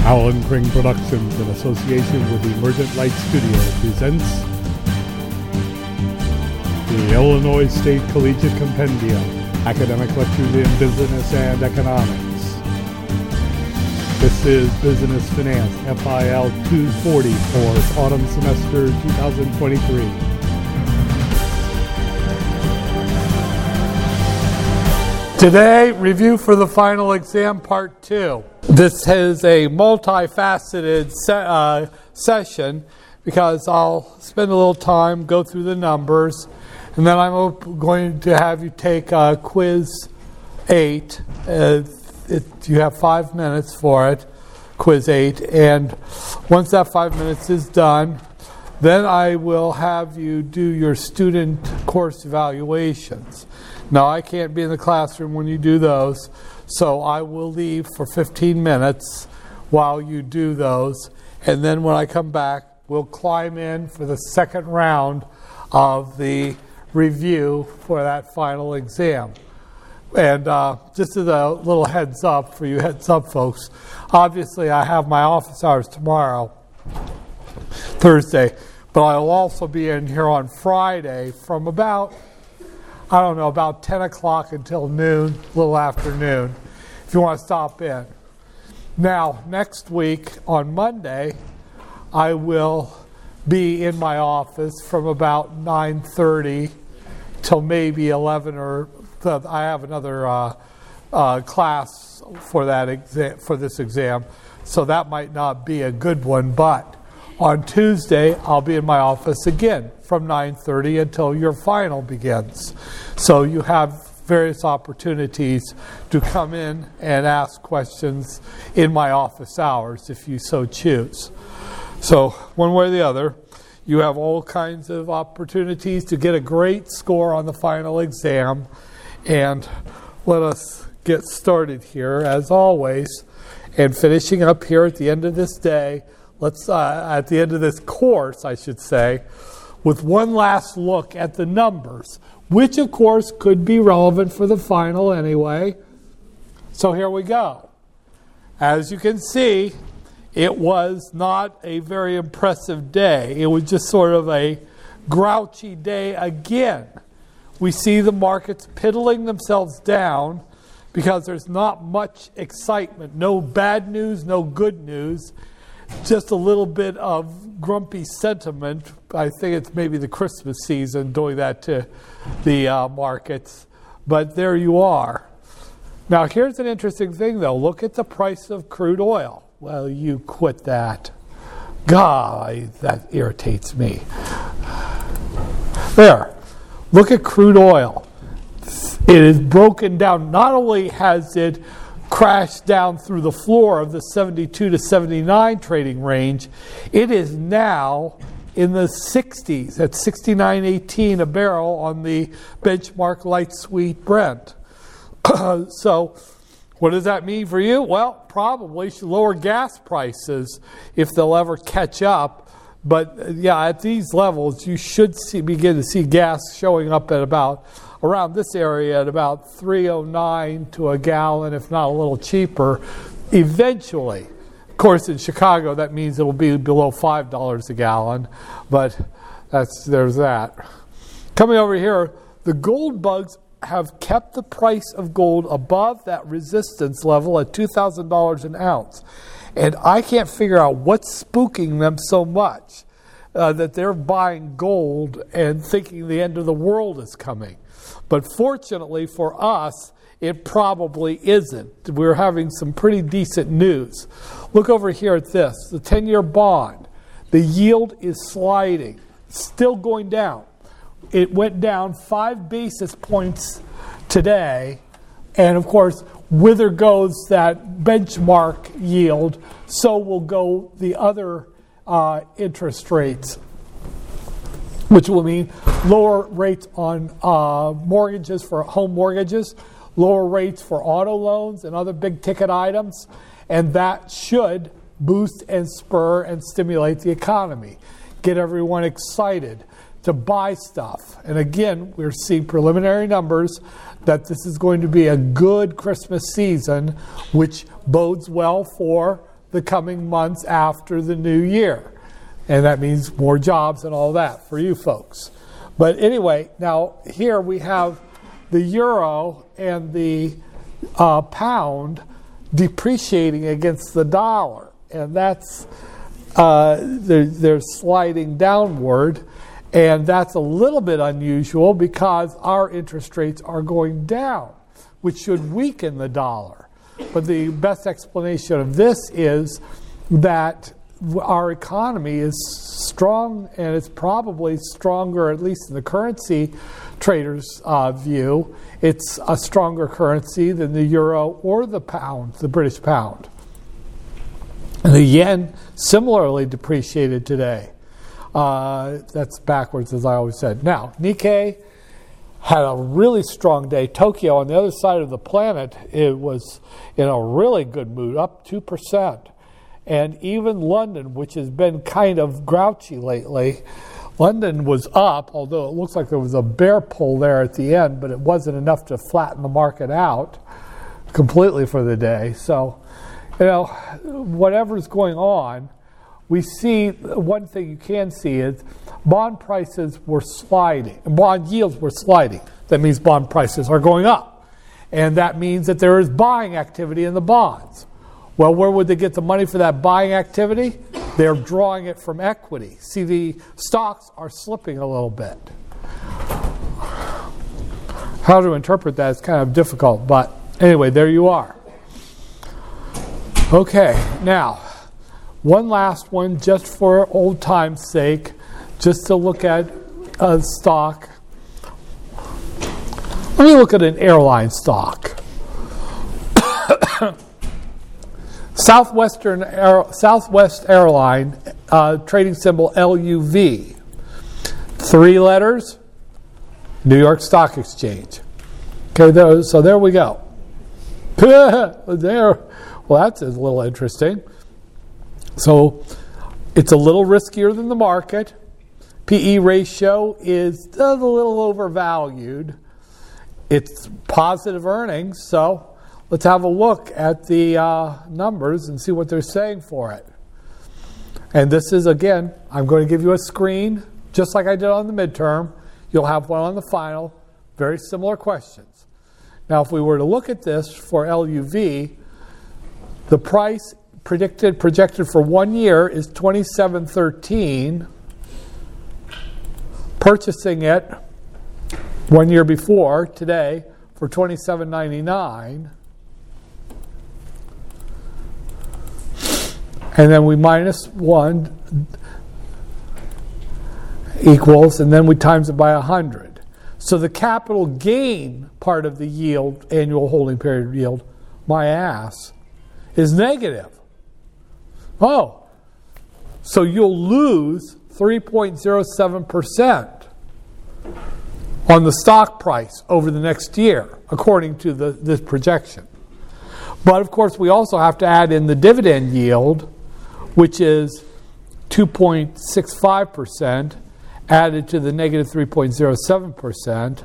Alan Kring Productions, in association with the Emergent Light Studio, presents the Illinois State Collegiate Compendium, Academic Lectures in Business and Economics. This is Business Finance, FIL 240 for autumn semester 2023. Today, review for the final exam, part 2. This is a multifaceted session because I'll spend a little time, go through the numbers, and then I'm going to have you take quiz 8. You have 5 minutes for it, quiz 8, and once that 5 minutes is done, then I will have you do your student course evaluations. Now, I can't be in the classroom when you do those, so I will leave for 15 minutes while you do those, and then when I come back, we'll climb in for the second round of the review for that final exam. And just as a little heads up for you heads up folks, obviously I have my office hours tomorrow, Thursday, but I'll also be in here on Friday from about 10 o'clock until noon, a little afternoon, if you want to stop in. Now, next week on Monday, I will be in my office from about 9:30 till maybe 11, or I have another class for that exam, for this exam, so that might not be a good one, but on Tuesday, I'll be in my office again from 9:30 until your final begins. So you have various opportunities to come in and ask questions in my office hours if you so choose. So one way or the other, you have all kinds of opportunities to get a great score on the final exam. And let us get started here, as always, and finishing up here at the end of this day. Let's, at the end of this course, I should say, with one last look at the numbers, which of course could be relevant for the final anyway. So here we go. As you can see, it was not a very impressive day. It was just sort of a grouchy day again. We see the markets piddling themselves down because there's not much excitement. No bad news, no good news. Just a little bit of grumpy sentiment. I think it's maybe the Christmas season doing that to the markets. But there you are. Now, here's an interesting thing, though. Look at the price of crude oil. Well, you quit that. God, that irritates me. There. Look at crude oil. It is broken down. Not only has it crashed down through the floor of the 72 to 79 trading range, it is now in the 60s at 69.18 a barrel on the benchmark light sweet Brent. So what does that mean for you? Well, probably lower gas prices if they'll ever catch up. But yeah, at these levels, you should begin to see gas showing up at about around this area at about $3.09 to a gallon, if not a little cheaper, eventually. Of course, in Chicago, that means it will be below $5 a gallon, but there's that. Coming over here, the gold bugs have kept the price of gold above that resistance level at $2,000 an ounce. And I can't figure out what's spooking them so much that they're buying gold and thinking the end of the world is coming. But fortunately for us, it probably isn't. We're having some pretty decent news. Look over here at this, the 10-year bond. The yield is sliding, still going down. It went down 5 basis points today, and of course, whither goes that benchmark yield, so will go the other interest rates, which will mean lower rates on mortgages for home mortgages, lower rates for auto loans and other big ticket items, and that should boost and spur and stimulate the economy, get everyone excited to buy stuff. And again, we're seeing preliminary numbers that this is going to be a good Christmas season, which bodes well for the coming months after the new year. And that means more jobs and all that for you folks. But anyway, now here we have the euro and the pound depreciating against the dollar. And that's, they're sliding downward. And that's a little bit unusual because our interest rates are going down, which should weaken the dollar. But the best explanation of this is that our economy is strong, and it's probably stronger, at least in the currency traders' view. It's a stronger currency than the euro or the pound, the British pound. And the yen similarly depreciated today. That's backwards, as I always said. Now, Nikkei had a really strong day. Tokyo, on the other side of the planet, it was in a really good mood, up 2%. And even London, which has been kind of grouchy lately, London was up, although it looks like there was a bear pull there at the end, but it wasn't enough to flatten the market out completely for the day. So, whatever's going on, we see, one thing you can see is bond prices were sliding, bond yields were sliding. That means bond prices are going up. And that means that there is buying activity in the bonds. Well, where would they get the money for that buying activity? They're drawing it from equity. See, the stocks are slipping a little bit. How to interpret that is kind of difficult, but anyway, there you are. Okay, now, one last one just for old time's sake, just to look at a stock. Let me look at an airline stock. Southwest Airline, trading symbol LUV. 3 letters, New York Stock Exchange. Okay, so there we go. Well, that's a little interesting. So it's a little riskier than the market. PE ratio is a little overvalued. It's positive earnings, so let's have a look at the numbers and see what they're saying for it. And this is, again, I'm going to give you a screen, just like I did on the midterm. You'll have one on the final. Very similar questions. Now, if we were to look at this for LUV, the price projected for 1 year is $27.13. Purchasing it 1 year before, today, for $27.99. And then we minus 1 equals, and then we times it by 100. So the capital gain part of the yield, annual holding period yield, my ass, is negative. Oh, so you'll lose 3.07% on the stock price over the next year, according to this projection. But of course, we also have to add in the dividend yield, which is 2.65%, added to the negative 3.07%.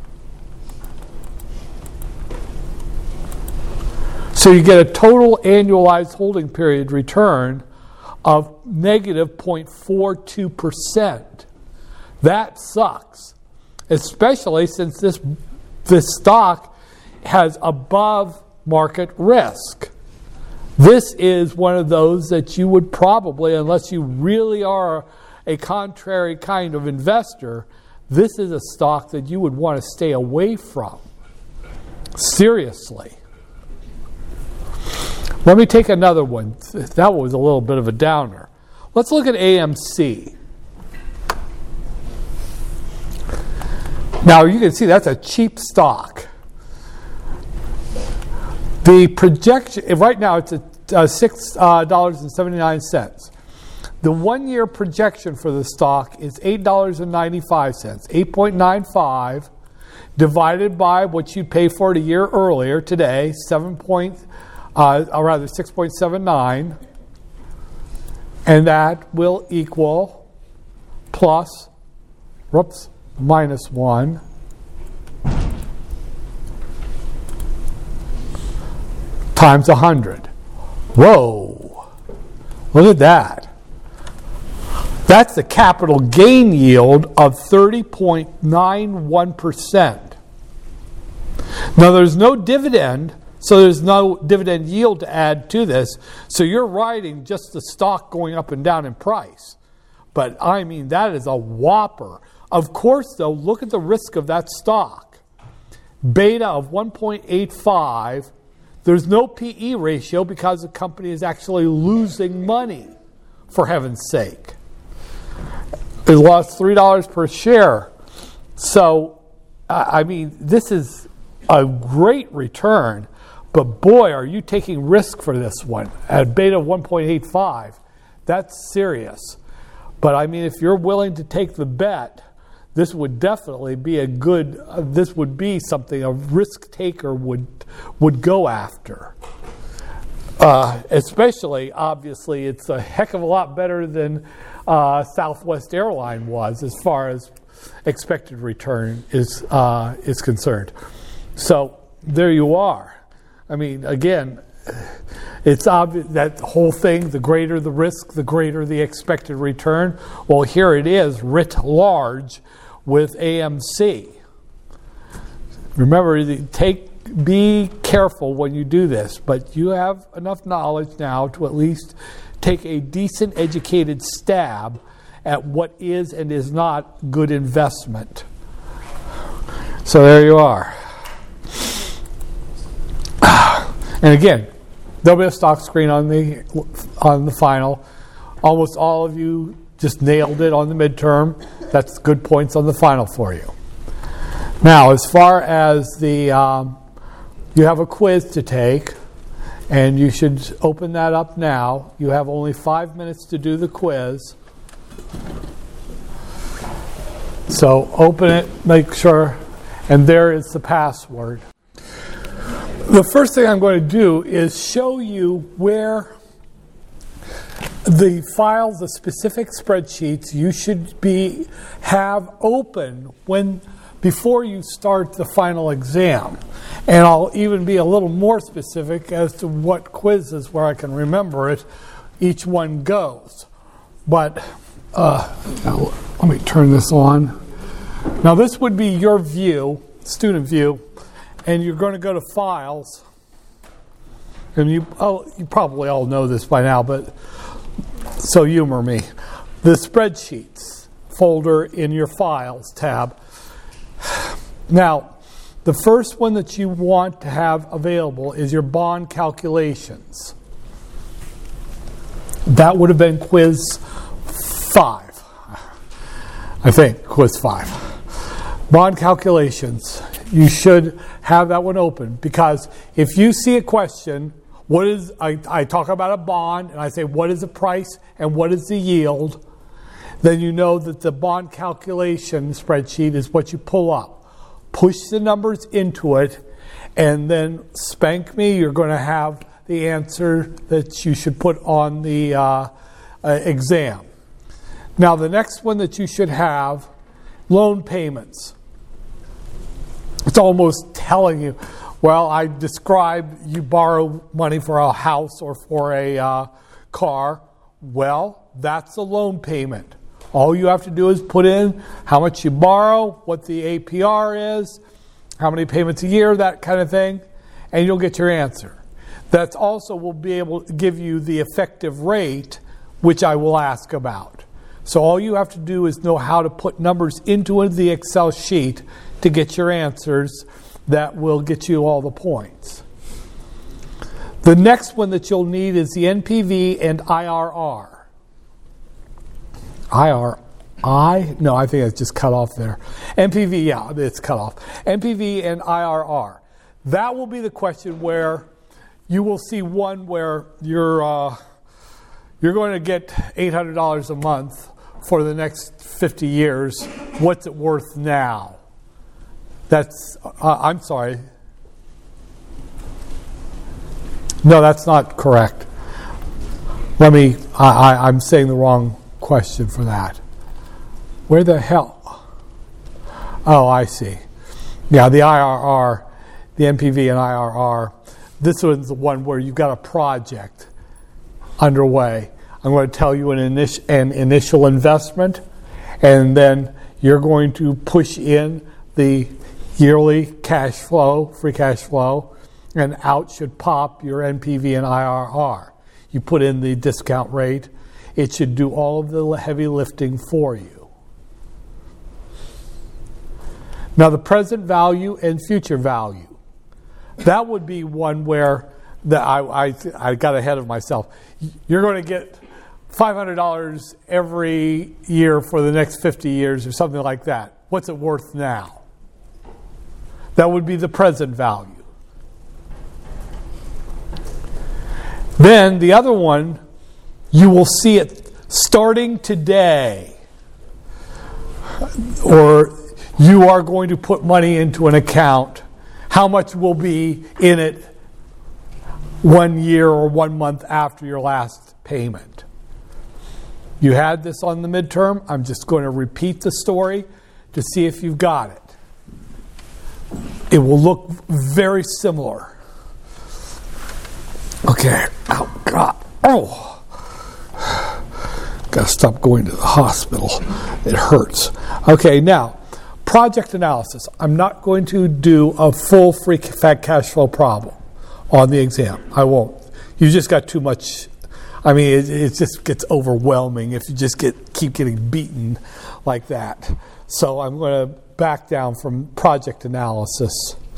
So you get a total annualized holding period return of negative 0.42%. That sucks, especially since this stock has above market risk. This is one of those that you would probably, unless you really are a contrary kind of investor, this is a stock that you would want to stay away from. Seriously. Let me take another one. That was a little bit of a downer. Let's look at AMC. Now you can see that's a cheap stock. The projection, right now it's at $6.79. The 1 year projection for the stock is $8.95. 8.95 divided by what you'd pay for it a year earlier today, 6.79, and that will equal minus 1 times 100. Whoa! Look at that. That's the capital gain yield of 30.91%. Now, there's no dividend, so there's no dividend yield to add to this. So you're riding just the stock going up and down in price. But, I mean, that is a whopper. Of course, though, look at the risk of that stock. Beta of 1.85. There's no PE ratio because the company is actually losing money, for heaven's sake. It lost $3 per share. So, I mean, this is a great return. But boy, are you taking risk for this one. At beta 1.85, that's serious. But I mean, if you're willing to take the bet, this would definitely be this would be something a risk taker would go after. Especially, obviously, it's a heck of a lot better than Southwest Airline was as far as expected return is concerned. So there you are. I mean, again, it's obvious that whole thing, the greater the risk, the greater the expected return. Well, here it is, writ large with AMC. Remember, be careful when you do this, but you have enough knowledge now to at least take a decent educated stab at what is and is not good investment. So there you are. And again, there'll be a stock screen on the final. Almost all of you just nailed it on the midterm. That's good points on the final for you. Now, as far as you have a quiz to take, and you should open that up now. You have only 5 minutes to do the quiz. So open it, make sure, and there is the password. The first thing I'm going to do is show you where the files, the specific spreadsheets you should have open before you start the final exam. And I'll even be a little more specific as to what quizzes, where I can remember it, each one goes. But now, let me turn this on. Now this would be your view, student view, and you're going to go to Files. And you probably all know this by now, but so humor me. The Spreadsheets folder in your Files tab. Now, the first one that you want to have available is your bond calculations. That would have been quiz 5. I think, quiz 5. Bond calculations. You should have that one open, because if you see a question, I talk about a bond and I say what is the price and what is the yield, then you know that the bond calculation spreadsheet is what you pull up. Push the numbers into it, and then spank me, you're going to have the answer that you should put on the exam. Now, the next one that you should have, loan payments. It's almost telling you, well, I describe you borrow money for a house or for a car. Well, that's a loan payment. All you have to do is put in how much you borrow, what the APR is, how many payments a year, that kind of thing, and you'll get your answer. That also will be able to give you the effective rate, which I will ask about. So all you have to do is know how to put numbers into the Excel sheet to get your answers that will get you all the points. The next one that you'll need is the NPV and IRR. No, I think it's just cut off there. NPV, yeah, it's cut off. NPV and IRR. That will be the question where you will see one where you're going to get $800 a month for the next 50 years. What's it worth now? That's, I'm sorry. No, that's not correct. I'm saying the wrong question for that. Where the hell? Oh, I see. Yeah, the IRR, the NPV and IRR. This one's the one where you've got a project underway. I'm going to tell you an initial investment, and then you're going to push in the yearly cash flow, free cash flow, and out should pop your NPV and IRR. You put in the discount rate. It should do all of the heavy lifting for you. Now, the present value and future value. That would be one where I got ahead of myself. You're going to get $500 every year for the next 50 years or something like that. What's it worth now? That would be the present value. Then the other one, you will see it starting today. Or you are going to put money into an account. How much will be in it 1 year or 1 month after your last payment? You had this on the midterm. I'm just going to repeat the story to see if you've got it. It will look very similar. Okay. Oh, God. Oh. Got to stop going to the hospital. It hurts. Okay, now, project analysis. I'm not going to do a full free cash flow problem on the exam. I won't. You just got too much. I mean, it just gets overwhelming if you just keep getting beaten like that. So I'm going to back down from project analysis.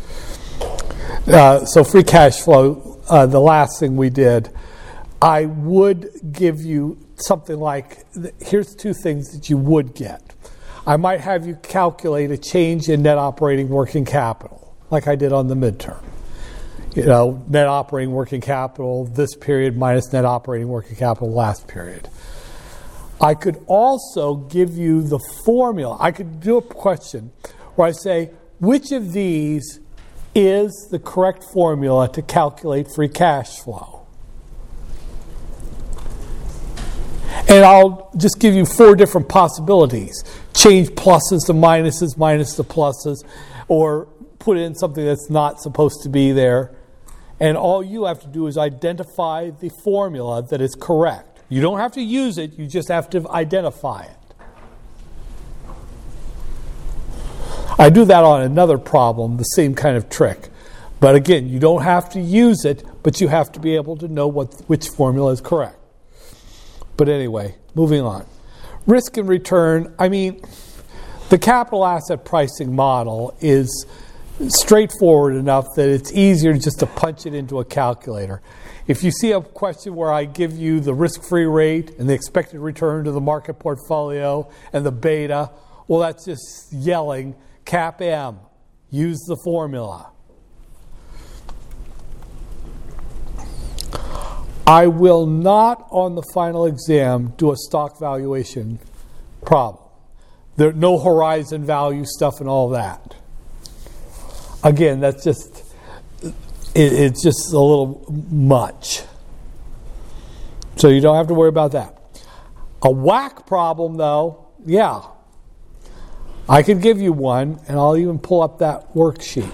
So free cash flow, the last thing we did, I would give you something like, here's two things that you would get. I might have you calculate a change in net operating working capital, like I did on the midterm. You know, net operating working capital this period minus net operating working capital last period. I could also give you the formula. I could do a question where I say, which of these is the correct formula to calculate free cash flow? And I'll just give you 4 different possibilities. Change pluses to minuses, minus to pluses, or put in something that's not supposed to be there. And all you have to do is identify the formula that is correct. You don't have to use it, you just have to identify it. I do that on another problem, the same kind of trick. But again, you don't have to use it, but you have to be able to know which formula is correct. But anyway, moving on. Risk and return, I mean, the capital asset pricing model is straightforward enough that it's easier just to punch it into a calculator. If you see a question where I give you the risk-free rate and the expected return to the market portfolio and the beta, well, that's just yelling, CAPM, use the formula. I will not, on the final exam, do a stock valuation problem. There's no horizon value stuff and all that. Again, that's just, it's just a little much. So you don't have to worry about that. A WACC problem, though, yeah. I could give you one, and I'll even pull up that worksheet.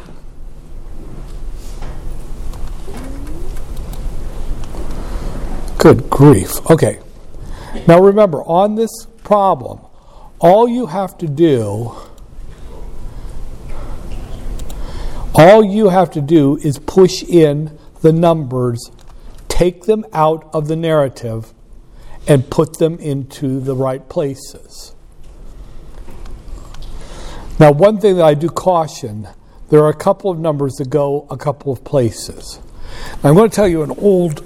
Good grief. Okay. Now remember, on this problem, all you have to do is push in the numbers, take them out of the narrative, and put them into the right places. Now, one thing that I do caution, there are a couple of numbers that go a couple of places. Now, I'm going to tell you an old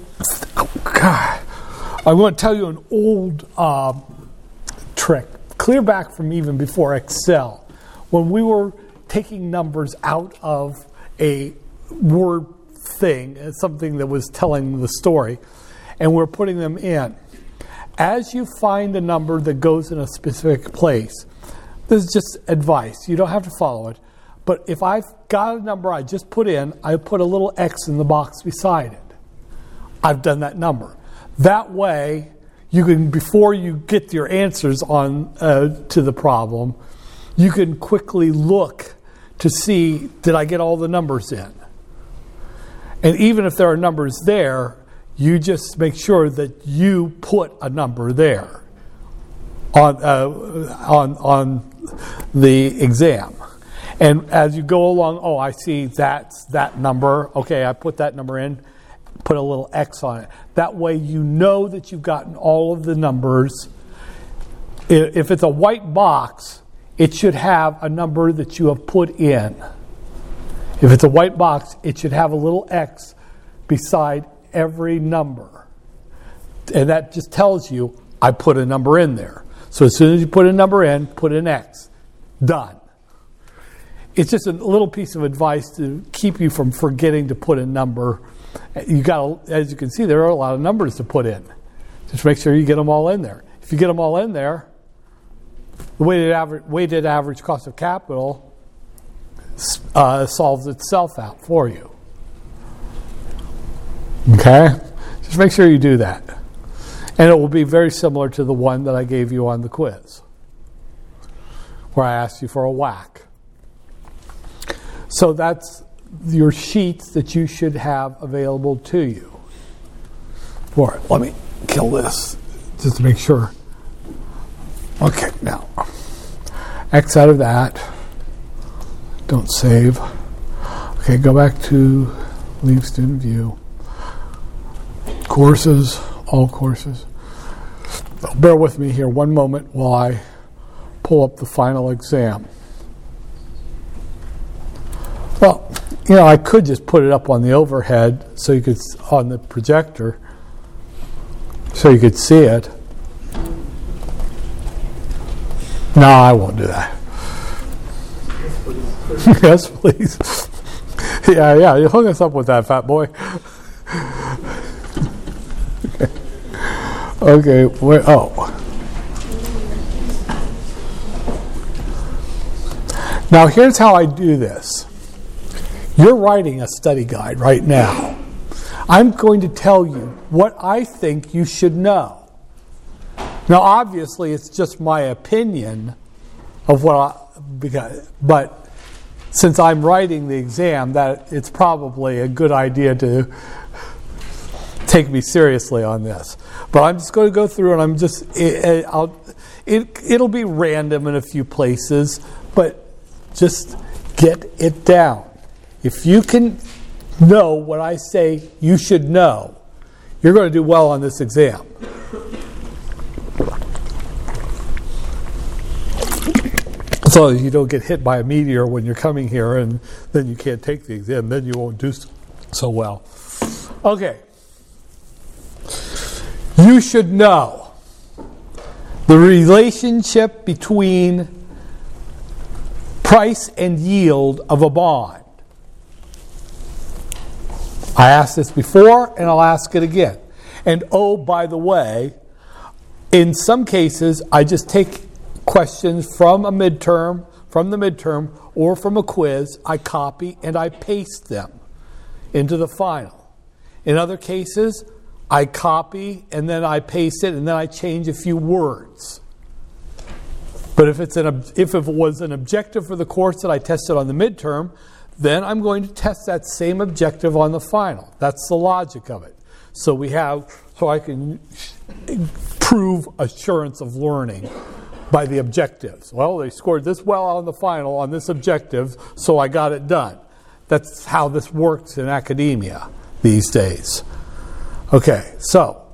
trick, clear back from even before Excel, when we were taking numbers out of a word thing, something that was telling the story, and we're putting them in. As you find a number that goes in a specific place, this is just advice. You don't have to follow it. But if I've got a number I just put in, I put a little X in the box beside it. I've done that number. That way, you can, before you get your answers on to the problem, you can quickly look to see, did I get all the numbers in? And even if there are numbers there, You just make sure that you put a number there on the exam. And as you go along, oh, I see that's that number. Okay, I put that number in, put a little X on it. That way you know that you've gotten all of the numbers. If it's a white box, it should have a number that you have put in. If it's a white box, it should have a little X beside every number. And that just tells you, I put a number in there. So as soon as you put a number in, put an X. Done. It's just a little piece of advice to keep you from forgetting to put a number. You got, as you can see, there are a lot of numbers to put in. Just make sure you get them all in there. If you get them all in there, the weighted average cost of capital solves itself out for you. Okay? Just make sure you do that. And it will be very similar to the one that I gave you on the quiz, where I asked you for a whack. So that's your sheets that you should have available to you. All right, let me kill this just to make sure. Okay, now, X out of that. Don't save. Okay, go back to leave student view. Courses, all courses. Bear with me here one moment while I pull up the final exam. Well, I could just put it up on the overhead so you could, on the projector, so you could see it. No, I won't do that. Yes, please. Yeah, you hook us up with that, fat boy. Okay, where? Oh. Now, here's how I do this. You're writing a study guide right now. I'm going to tell you what I think you should know. Now, obviously, it's just my opinion of but since I'm writing the exam, that it's probably a good idea to take me seriously on this. But I'm just going to go through, and it'll be random in a few places, but just get it down. If you can know what I say you should know, you're going to do well on this exam. So you don't get hit by a meteor when you're coming here, and then you can't take the exam. Then you won't do so well. Okay. You should know the relationship between price and yield of a bond. I asked this before, and I'll ask it again. And oh, by the way, in some cases, I just take questions from the midterm, or from a quiz. I copy and I paste them into the final. In other cases, I copy and then I paste it, and then I change a few words. But if it was an objective for the course that I tested on the midterm, then I'm going to test that same objective on the final. That's the logic of it. So I can prove assurance of learning by the objectives. Well, they scored this well on the final on this objective, so I got it done. That's how this works in academia these days. Okay, so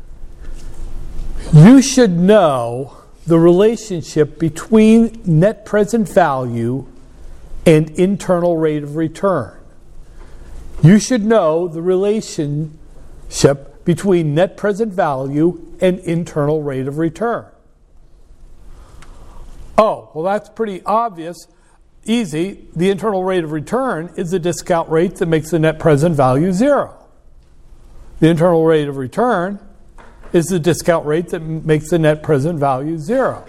you should know the relationship between net present value and internal rate of return. You should know the relationship between net present value and internal rate of return. Oh, well, that's pretty obvious. Easy. The internal rate of return is the discount rate that makes the net present value zero. The internal rate of return is the discount rate that makes the net present value zero.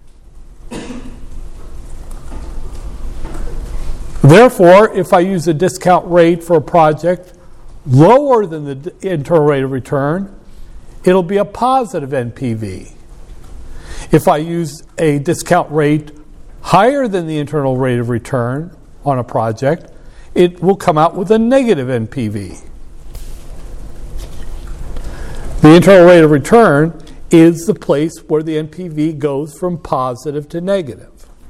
Therefore, if I use a discount rate for a project lower than the internal rate of return, it'll be a positive NPV. If I use a discount rate higher than the internal rate of return on a project, it will come out with a negative NPV. The internal rate of return is the place where the NPV goes from positive to negative.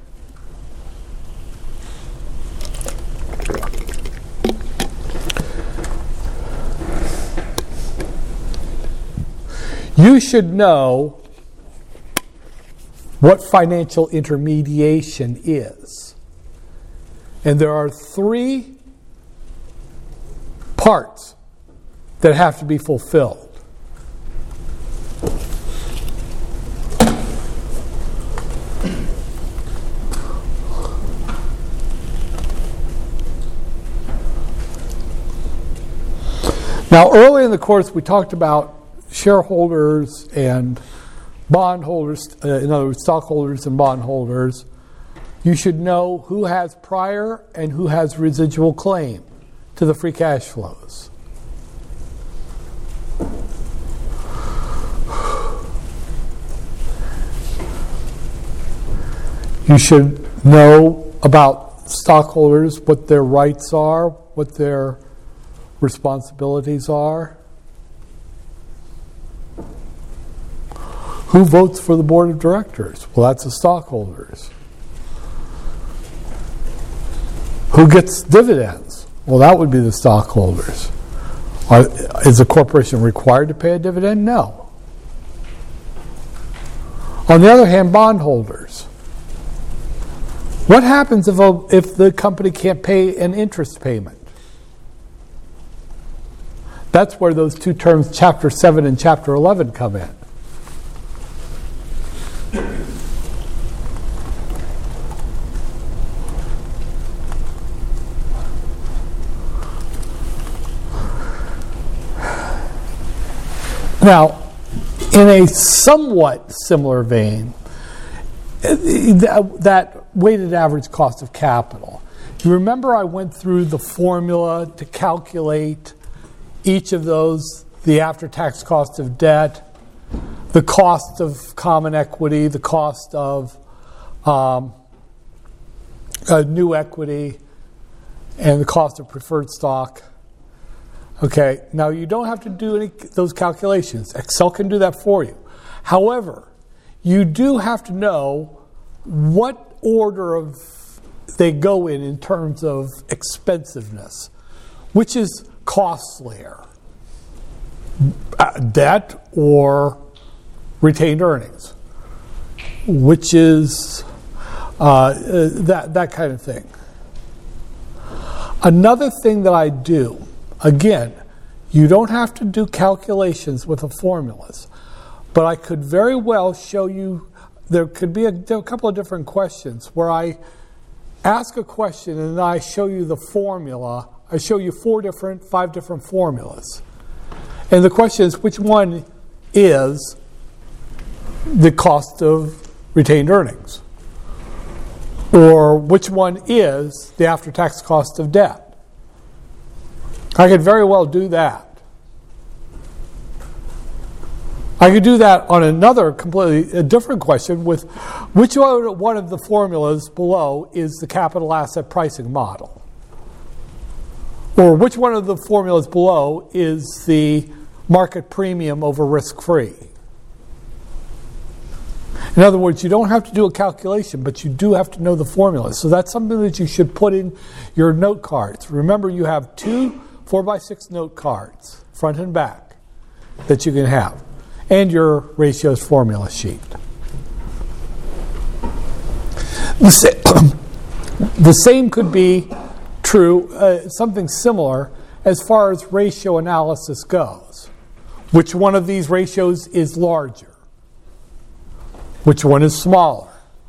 You should know what financial intermediation is. And there are 3 parts that have to be fulfilled. Now, early in the course, we talked about shareholders and bondholders, in other words, stockholders and bondholders. You should know who has prior and who has residual claim to the free cash flows. You should know about stockholders, what their rights are, what their responsibilities are. Who votes for the board of directors? Well, that's the stockholders. Who gets dividends? Well, that would be the stockholders. Is a corporation required to pay a dividend? No. On the other hand, bondholders. What happens if the company can't pay an interest payment? That's where those 2 terms, Chapter 7 and Chapter 11, come in. Now, in a somewhat similar vein, that weighted average cost of capital. You remember I went through the formula to calculate each of those, the after-tax cost of debt, the cost of common equity, the cost of new equity, and the cost of preferred stock. Okay, now you don't have to do any of those calculations. Excel can do that for you. However, you do have to know what order of they go in terms of expensiveness. Which is costlier? Debt or retained earnings? Which is that kind of thing. Another thing that I do, again, you don't have to do calculations with the formulas, but I could very well show you, there could be a couple of different questions where I ask a question and then I show you the formula. I show you 5 different formulas. And the question is, which one is the cost of retained earnings? Or which one is the after-tax cost of debt? I could very well do that. I could do that on another completely different question with which one of the formulas below is the capital asset pricing model? Or which one of the formulas below is the market premium over risk-free? In other words, you don't have to do a calculation, but you do have to know the formula. So that's something that you should put in your note cards. Remember, you have 2 4x6 note cards, front and back, that you can have, and your ratios formula sheet. The same could be true, something similar, as far as ratio analysis goes. Which one of these ratios is larger? Which one is smaller?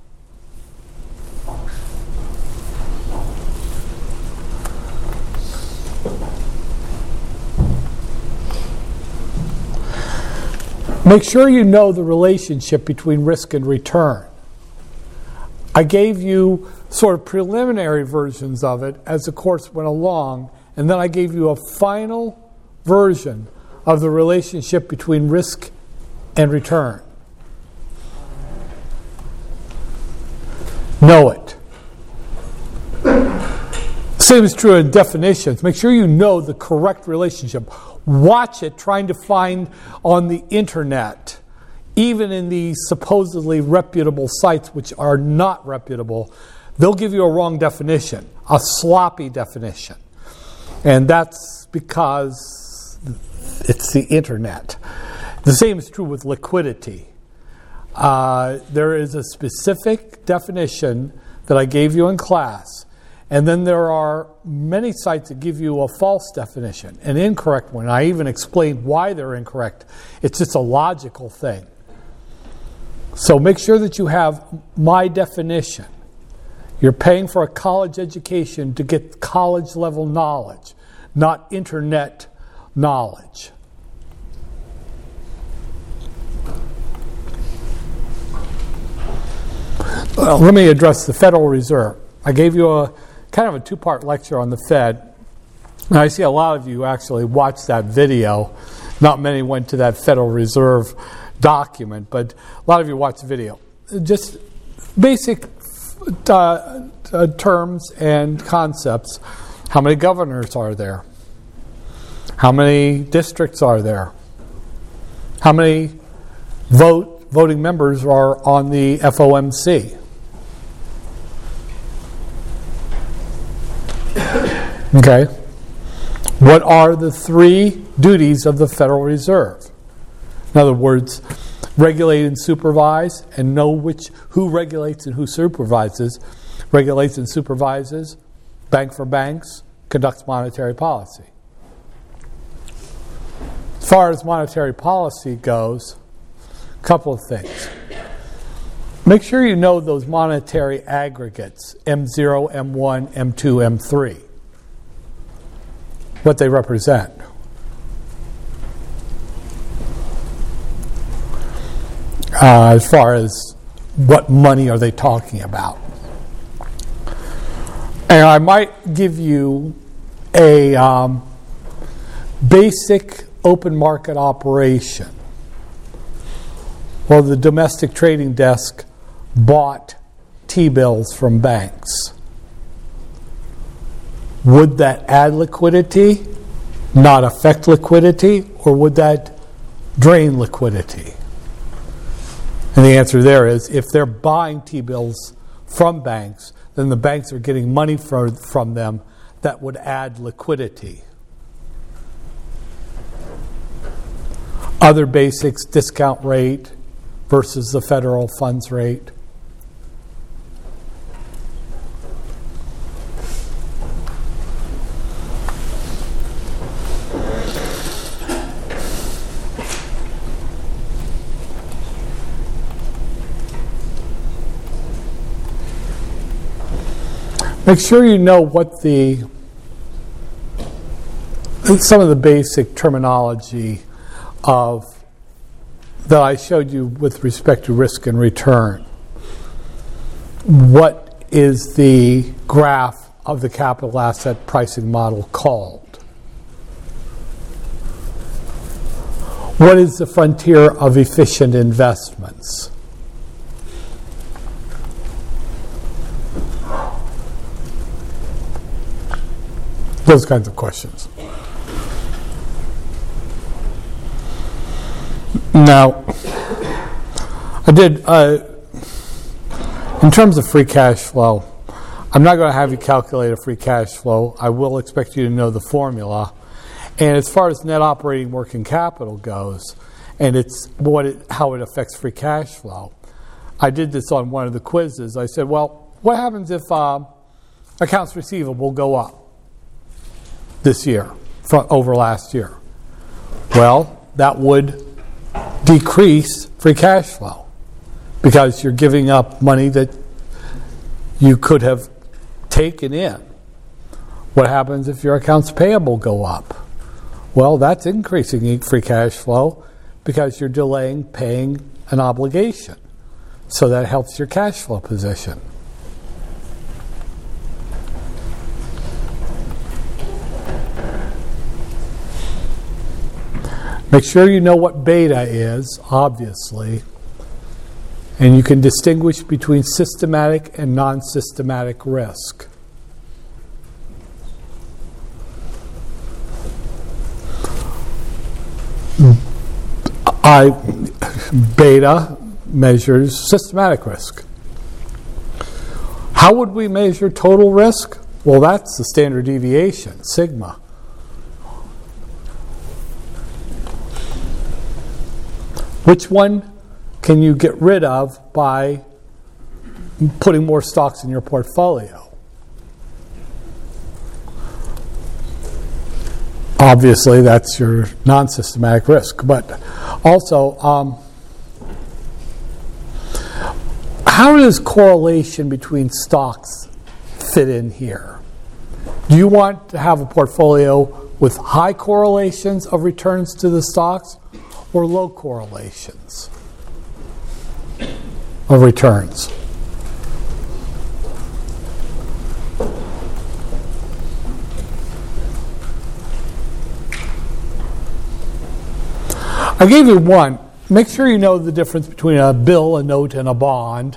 Make sure you know the relationship between risk and return. I gave you sort of preliminary versions of it as the course went along, and then I gave you a final version of the relationship between risk and return. Know it. Same is true in definitions. Make sure you know the correct relationship. watch it trying to find on the internet, even in these supposedly reputable sites, which are not reputable, they'll give you a wrong definition, a sloppy definition. And that's because it's the internet. The same is true with liquidity. There is a specific definition that I gave you in class, and then there are many sites that give you a false definition, an incorrect one. I even explained why they're incorrect. It's just a logical thing. So make sure that you have my definition. You're paying for a college education to get college level knowledge, not internet knowledge. Well, let me address the Federal Reserve. I gave you a kind of a two-part lecture on the Fed. And I see a lot of you actually watched that video. Not many went to that Federal Reserve document, but a lot of you watched the video. Just basic terms and concepts. How many governors are there? How many districts are there? How many voting members are on the FOMC? Okay. What are the three duties of the Federal Reserve? In other words, regulate and supervise, and know who regulates and who supervises. Regulates and supervises, bank for banks, conducts monetary policy. As far as monetary policy goes, a couple of things. Make sure you know those monetary aggregates, M0, M1, M2, M3, what they represent. As far as what money are they talking about. And I might give you a basic open market operation. Well, the domestic trading desk bought T-bills from banks. Would that add liquidity, not affect liquidity, or would that drain liquidity? And the answer there is, if they're buying T-bills from banks, then the banks are getting money from them that would add liquidity. Other basics, discount rate versus the federal funds rate. Make sure you know what some of the basic terminology of that I showed you with respect to risk and return. What is the graph of the capital asset pricing model called? What is the frontier of efficient investments? Those kinds of questions. Now, I did, in terms of free cash flow, I'm not going to have you calculate a free cash flow. I will expect you to know the formula. And as far as net operating working capital goes, and how it affects free cash flow, I did this on one of the quizzes. I said, well, what happens if accounts receivable go up this year over last year? Well, that would decrease free cash flow because you're giving up money that you could have taken in. What happens if your accounts payable go up? Well, that's increasing free cash flow because you're delaying paying an obligation. So that helps your cash flow position. Make sure you know what beta is, obviously, and you can distinguish between systematic and non-systematic risk. Beta measures systematic risk. How would we measure total risk? Well, that's the standard deviation, sigma. Which one can you get rid of by putting more stocks in your portfolio? Obviously, that's your non-systematic risk. But also, how does correlation between stocks fit in here? Do you want to have a portfolio with high correlations of returns to the stocks or low correlations of returns? I gave you one. Make sure you know the difference between a bill, a note, and a bond.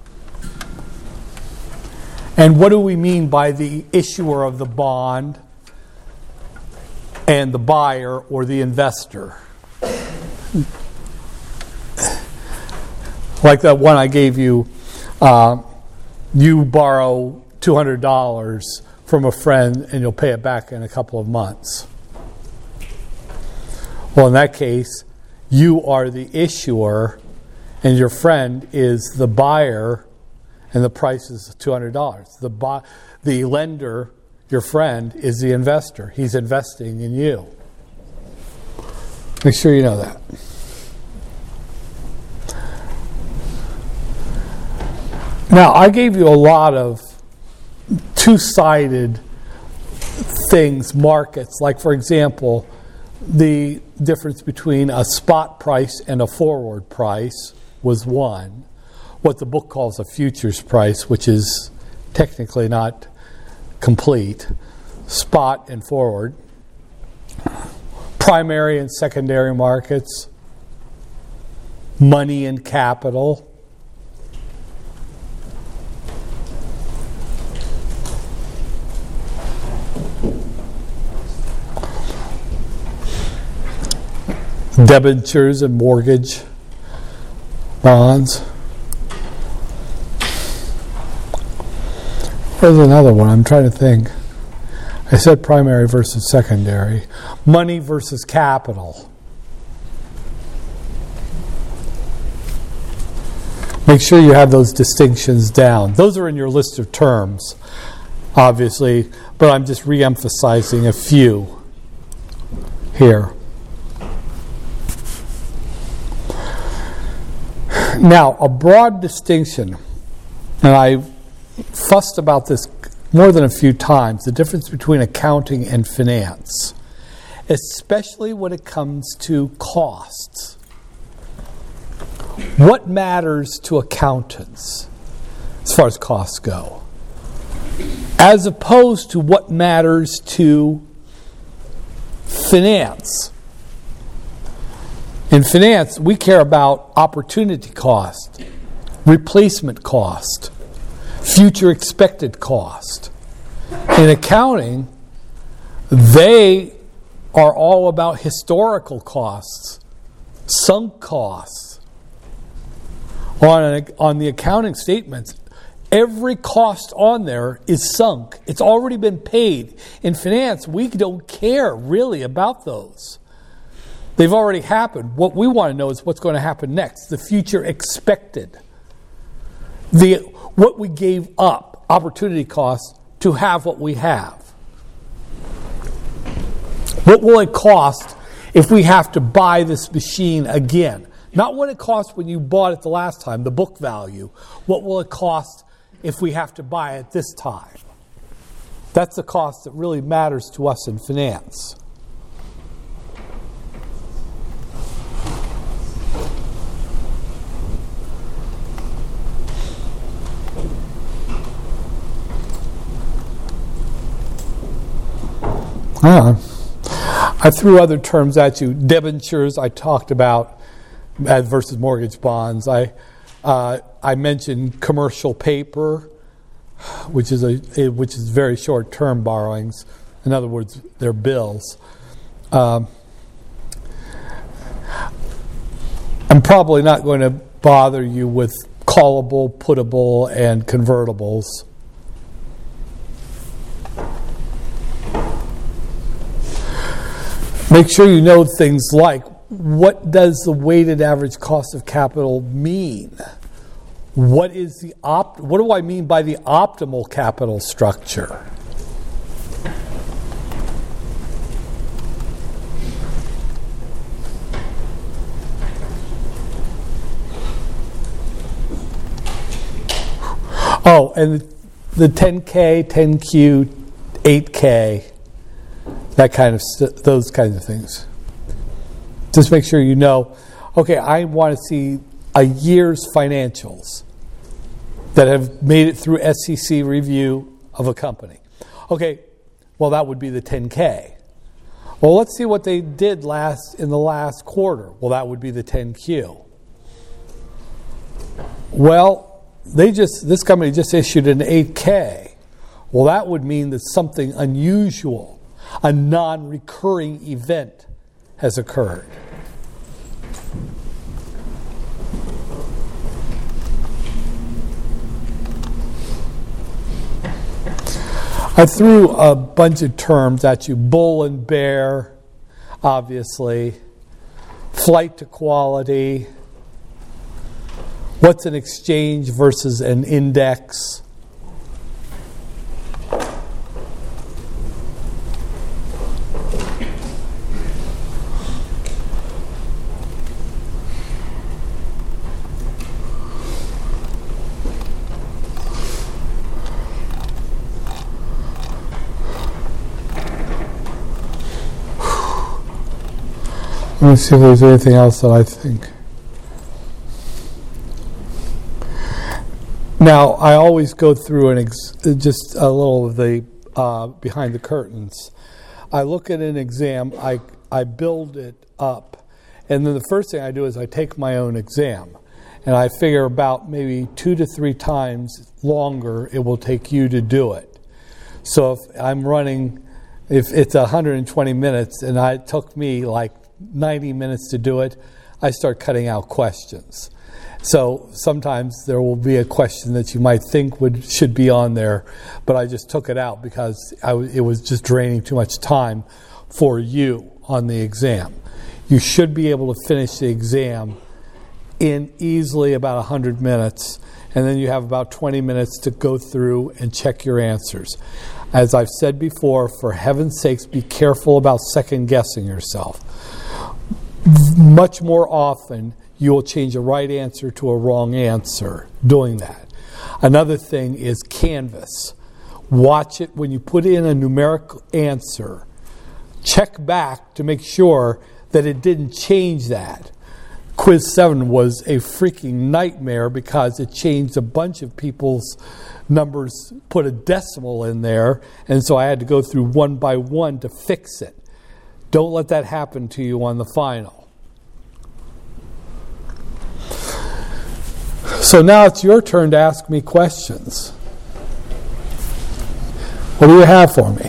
And what do we mean by the issuer of the bond and the buyer or the investor? Like that one I gave you, you borrow $200 from a friend and you'll pay it back in a couple of months. Well, in that case, you are the issuer and your friend is the buyer and the price is $200. The lender, your friend, is the investor. He's investing in you. Make sure you know that. Now, I gave you a lot of two-sided things, markets, like, for example, the difference between a spot price and a forward price was one. What the book calls a futures price, which is technically not complete, spot and forward. Primary and secondary markets, money and capital, debentures and mortgage bonds. There's another one. I'm trying to think. I said primary versus secondary. Money versus capital. Make sure you have those distinctions down. Those are in your list of terms, obviously, but I'm just re-emphasizing a few here. Now, a broad distinction, and I fussed about this more than a few times, the difference between accounting and finance, especially when it comes to costs. What matters to accountants as far as costs go, as opposed to what matters to finance? In finance, we care about opportunity cost, replacement cost, future expected cost. In accounting, they are all about historical costs, sunk costs. On the accounting statements, every cost on there is sunk. It's already been paid. In finance, we don't care really about those. They've already happened. What we want to know is what's going to happen next, the future expected. What we gave up, opportunity costs, to have what we have. What will it cost if we have to buy this machine again? Not what it cost when you bought it the last time, the book value. What will it cost if we have to buy it this time? That's the cost that really matters to us in finance. I threw other terms at you. Debentures I talked about versus mortgage bonds. I mentioned commercial paper, which is very short-term borrowings. In other words, they're bills. I'm probably not going to bother you with callable, puttable, and convertibles. Make sure you know things like, what does the weighted average cost of capital mean? What do I mean by the optimal capital structure? Oh, and the 10K, 10Q, 8K, those kinds of things. Just make sure you know, okay, I want to see a year's financials that have made it through SEC review of a company. Okay, well, that would be the 10K. Well, let's see what they did in the last quarter. Well, that would be the 10Q. Well, this company just issued an 8K. Well, that would mean that something unusual, a non-recurring event has occurred. I threw a bunch of terms at you. Bull and bear, obviously. Flight to quality. What's an exchange versus an index? Let me see if there's anything else that I think. Now, I always go through just a little of the behind the curtains. I look at an exam, I build it up, and then the first thing I do is I take my own exam. And I figure about maybe 2 to 3 times longer it will take you to do it. So if it's 120 minutes and it took me like 90 minutes to do it, I start cutting out questions. So sometimes there will be a question that you might think should be on there, but I just took it out because it was just draining too much time for you on the exam. You should be able to finish the exam in easily about 100 minutes, and then you have about 20 minutes to go through and check your answers. As I've said before, for heaven's sakes, be careful about second-guessing yourself. Much more often, you will change a right answer to a wrong answer doing that. Another thing is Canvas. Watch it when you put in a numeric answer. Check back to make sure that it didn't change that. Quiz 7 was a freaking nightmare because it changed a bunch of people's numbers, put a decimal in there, and so I had to go through one by one to fix it. Don't let that happen to you on the final. So now it's your turn to ask me questions. What do you have for me?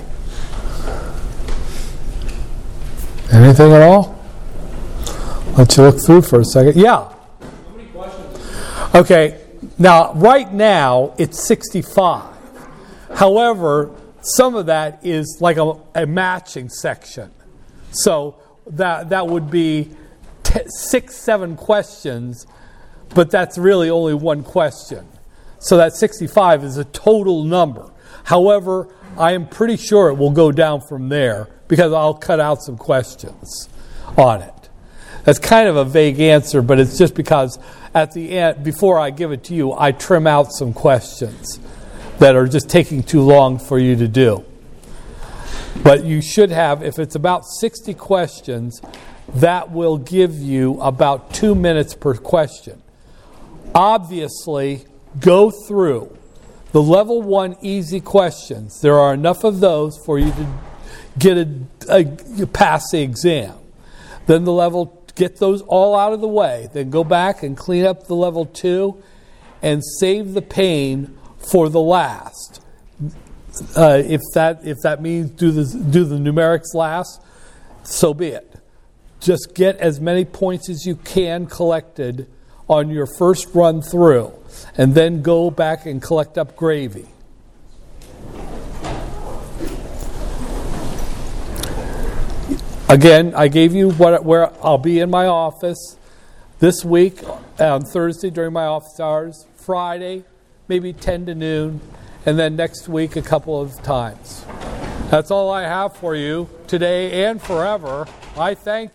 Anything at all? Let you look through for a second. Yeah. How many questions? Okay. Now, right now, it's 65. However, some of that is like a matching section. So that would be 6, 7 questions, but that's really only one question. So that 65 is a total number. However, I am pretty sure it will go down from there because I'll cut out some questions on it. That's kind of a vague answer, but it's just because at the end, before I give it to you, I trim out some questions that are just taking too long for you to do. But you should have, if it's about 60 questions, that will give you about 2 minutes per question. Obviously, go through the level 1 easy questions. There are enough of those for you to get pass the exam. Then get those all out of the way. Then go back and clean up the level 2 and save the pain for the last. If that means do the numerics last, so be it. just get as many points as you can collected on your first run through, and then go back and collect up gravy. Again, I gave you where I'll be in my office this week on Thursday during my office hours, Friday, maybe 10 to noon, and then next week a couple of times. That's all I have for you today and forever. I thank you.